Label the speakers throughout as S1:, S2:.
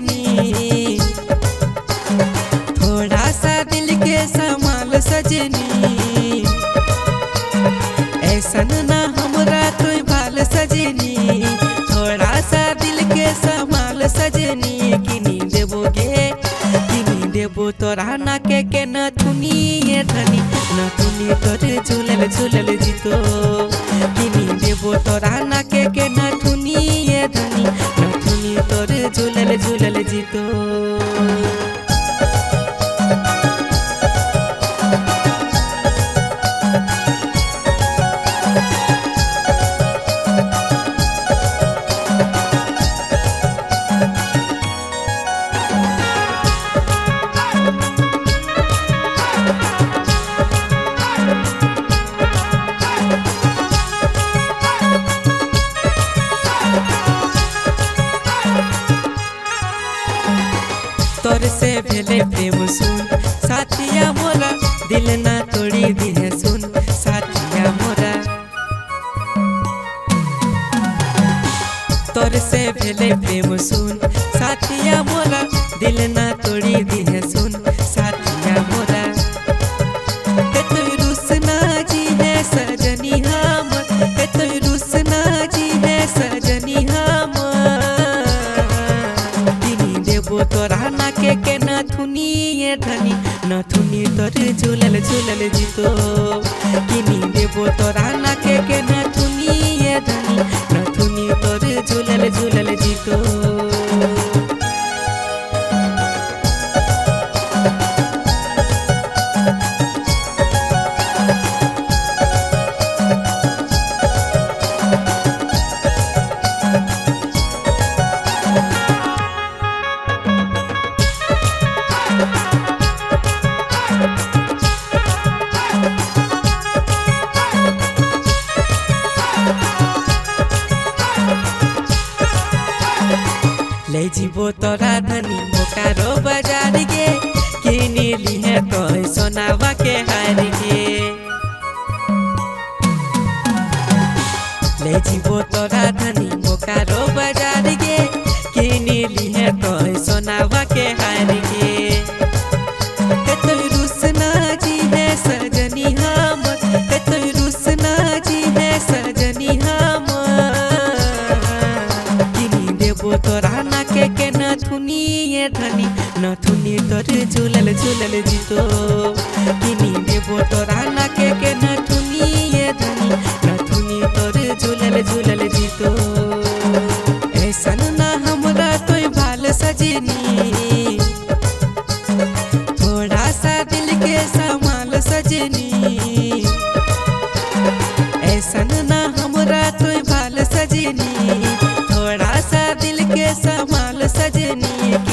S1: सजनी, थोड़ा सा दिल के संभाल सजनी, ऐसन ना हमरा तो भाल सजनी, थोड़ा सा दिल के संभाल सजनी। किनी देबो तोरा ना के न थुनी धनी, न थुनी तोर झूलल झूलल जीतो। किनी देबो तोरा ना के न थुनी धनी, न थुनी तोर झूलल झूलल जीतो। तोर से भेले प्रेम सुन साथिया मोरा, दिल ना तोड़ी दिहे सुन साथिया मोरा। तोर से भेले प्रेम सुन साथिया मोरा, दिल ना तोड़ी दिहे सुन साथिया मोरा। तो रुसना जी है सजनी हम, तो रुसना जी है सजनी हम। देबो तोरा ना के न थुनी धनी, न थुनी तोर झूलल झूलल जीतो। किनी देबो तोरा ना के न थुनी धनी, न थुनी तोर झूलल झूलल जीतो। ले जीवो तोरा धनी बोकारो बाजार गे, किनी लिहे तो सोनावा के हार गे। ले जीवो तोरा धनी बोकारो बाजार गे, किनी लिहे तो सोनावा के हार गे। तो रुसना जी है सजनी हम, तो रुसना जी है सजनी हम। किनी देबो तोरा ना के न थुनी धनी, न थुनी तोर झूलल झूलल जीतो। किनी देबो तोरा ना के न थुनी धनी, न थुनी तोर झूलल झूलल जीतो। ऐसन ना हमरा तो भाल सजनी, थोड़ा सा दिल के संभाल सजनी, ऐसन ना हमरा तो भाल सजनी, थोड़ा सा दिल के संभाल सजनी।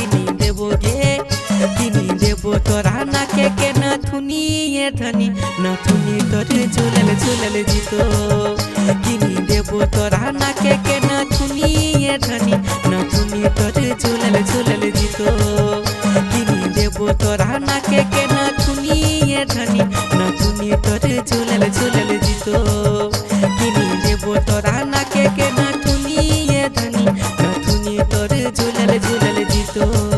S1: किनी देबो तोरा ना के न थुनी धनी, न थुनी तोर झूलल झूलल जीतो। किनी देबो तोरा ना के न थुनी धनी, न थुनी तोर झूलल झूलल जीतो। किनी देबो तोरा ना के न थुनी धनी, न थुनी तोर झूलल झूलल जीतो। किनी देबो तोरा ना के न थुनी धनी, न थुनी तोर झूलल झूलल जीतो।